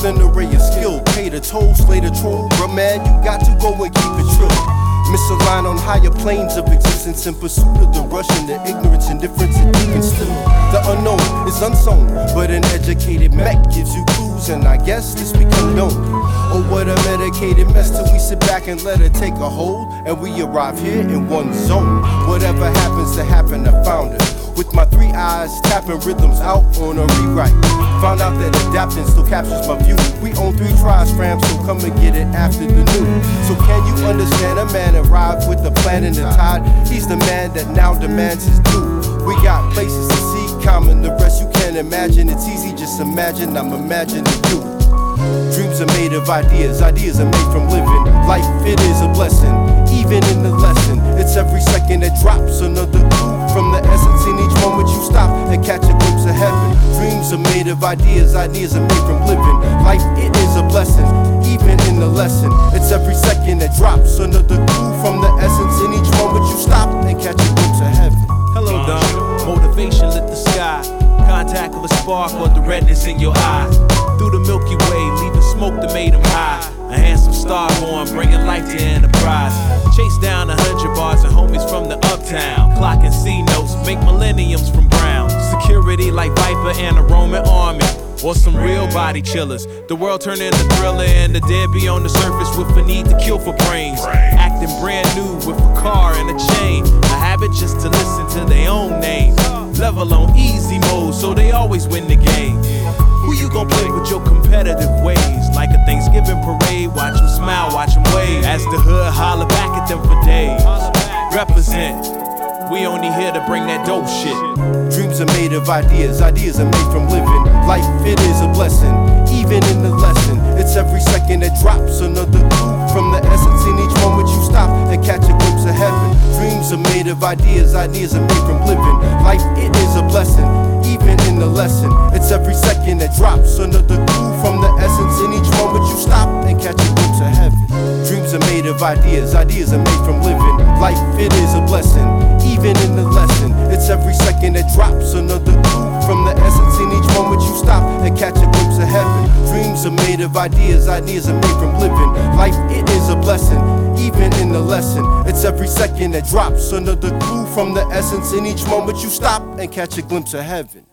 with an array of skill. Pay the toll, slay the troll, but man, you got to go and keep it true. Misaligned on higher planes of existence in pursuit of the rush and the ignorance, indifference, and even still. The unknown is unsown, but an educated mech gives you clues, and I guess this become known. Oh, what a medicated mess till we sit back and let it take a hold, and we arrive here in one zone. Whatever happens to happen, I found it. With my 3 eyes, tapping rhythms out on a rewrite. Found out that adapting still captures my view. We own 3 tribes, fam, so come and get it after the new. So can you understand a man arrived with the plan and the tide? He's the man that now demands his due. We got places to see, common, the rest you can't imagine. It's easy, just imagine, I'm imagining you. Dreams are made of ideas, ideas are made from living. Life, it is a blessing, even in the lesson. It's every second that drops another clue from the essence. In each moment you stop and catch a glimpse of heaven. Dreams are made of ideas, ideas are made from living. Life, it is a blessing, even in the lesson. It's every second that drops another clue from the essence. In each moment you stop and catch a glimpse of heaven. Hello, Don. Motivation lit the sky. Contact of a spark or the redness in your eye. Through the Milky Way, leaving smoke that made him high. A handsome star born, bringing life to enterprise. Chase down 100 bars and homies from the uptown. Clocking C notes, make millenniums from brown. Security like Viper and a Roman army, or some real body chillers. The world turned into Thriller and the dead be on the surface with a need to kill for brains. Acting brand new with a car and a chain. A habit just to listen to their own name. Level on easy mode so they always win the game. Who you gon' play with your competitive ways? Like a Thanksgiving parade, watch them smile, watch them wave. As the hood holler back at them for days. Represent, we only here to bring that dope shit. Dreams are made of ideas, ideas are made from living. Life, it is a blessing, even in the lesson. It's every second that drops another clue from the essence. In each moment you stop and catch a glimpse of heaven. Dreams are made of ideas, ideas are made from living. Life, it is a blessing, even in the lesson. It's every second that drops another clue from the essence. In each moment you stop and catch a glimpse of heaven. Dreams are made of ideas, ideas are made from living. Life, it is a blessing, even in the lesson. It's every second that drops another clue from the essence. In each moment you stop and catch a glimpse of heaven. Dreams are made of ideas, ideas are made from living. Life, it is a blessing, even in the lesson. It's every second that drops another clue from the essence. In each moment you stop and catch a glimpse of heaven.